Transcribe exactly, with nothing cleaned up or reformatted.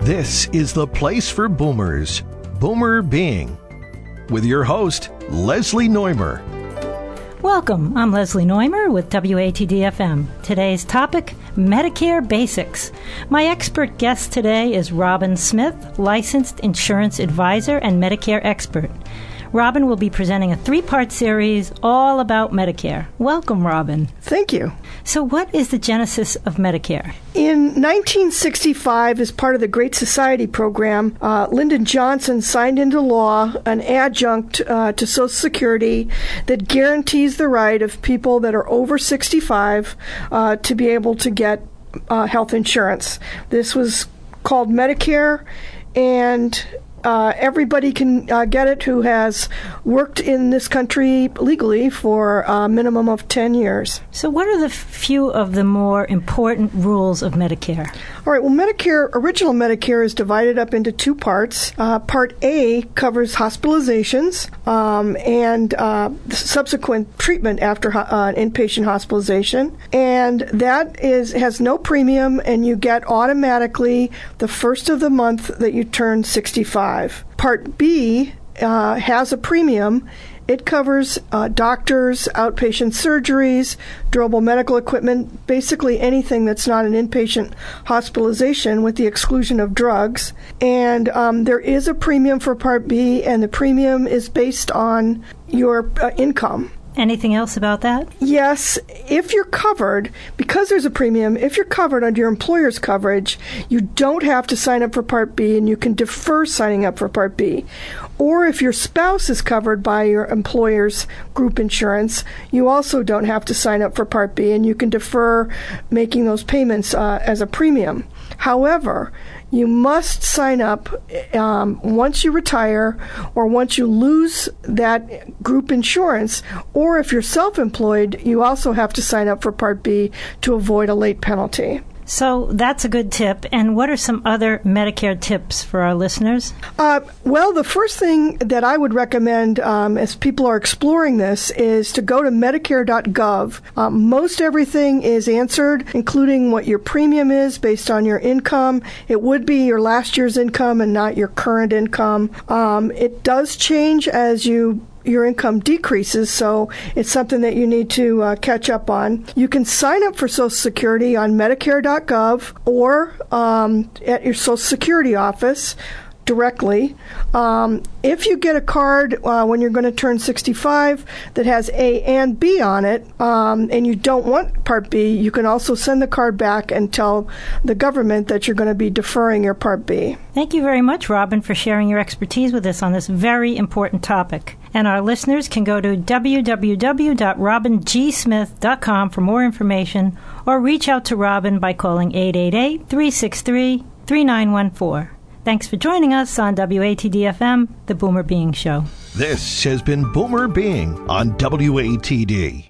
This is the place for boomers, Boomer Being, with your host, Leslie Neumer. Welcome. I'm Leslie Neumer with W A T D F M. Today's topic, Medicare Basics. My expert guest today is Robin Smith, licensed insurance advisor and Medicare expert. Robin will be presenting a three-part series all about Medicare. Welcome, Robin. Thank you. So what is the genesis of Medicare? In nineteen sixty-five, as part of the Great Society program, uh, Lyndon Johnson signed into law an adjunct uh, to Social Security that guarantees the right of people that are over sixty-five uh, to be able to get uh, health insurance. This was called Medicare, and Uh, everybody can uh, get it who has worked in this country legally for a minimum of ten years. So what are the few of the more important rules of Medicare? All right, well, Medicare, original Medicare is divided up into two parts. Uh, part A covers hospitalizations um, and uh, subsequent treatment after uh, inpatient hospitalization. And that is has no premium, and you get automatically the first of the month that you turn sixty-five. Part B uh, has a premium. It covers uh, doctors, outpatient surgeries, durable medical equipment, basically anything that's not an inpatient hospitalization with the exclusion of drugs. And um, there is a premium for Part B, and the premium is based on your uh, income. Anything else about that? Yes. If you're covered, because there's a premium, if you're covered under your employer's coverage, you don't have to sign up for Part B, and you can defer signing up for Part B. Or if your spouse is covered by your employer's group insurance, you also don't have to sign up for Part B, and you can defer making those payments uh, as a premium. However, you must sign up um, once you retire or once you lose that group insurance, or if you're self-employed, you also have to sign up for Part B to avoid a late penalty. So that's a good tip. And what are some other Medicare tips for our listeners? Uh, well, the first thing that I would recommend um, as people are exploring this is to go to medicare dot gov. Um, most everything is answered, including what your premium is based on your income. It would be your last year's income and not your current income. Um, it does change as you your income decreases, so it's something that you need to uh, catch up on. You can sign up for Social Security on medicare dot gov or um, at your Social Security office directly. Um, if you get a card uh, when you're going to turn sixty-five that has A and B on it, um, and you don't want Part B, you can also send the card back and tell the government that you're going to be deferring your Part B. Thank you very much, Robin, for sharing your expertise with us on this very important topic. And our listeners can go to w w w dot robin g smith dot com for more information, or reach out to Robin by calling eight eight eight, three six three, three nine one four. Thanks for joining us on W A T D F M, The Boomer Being Show. This has been Boomer Being on W A T D.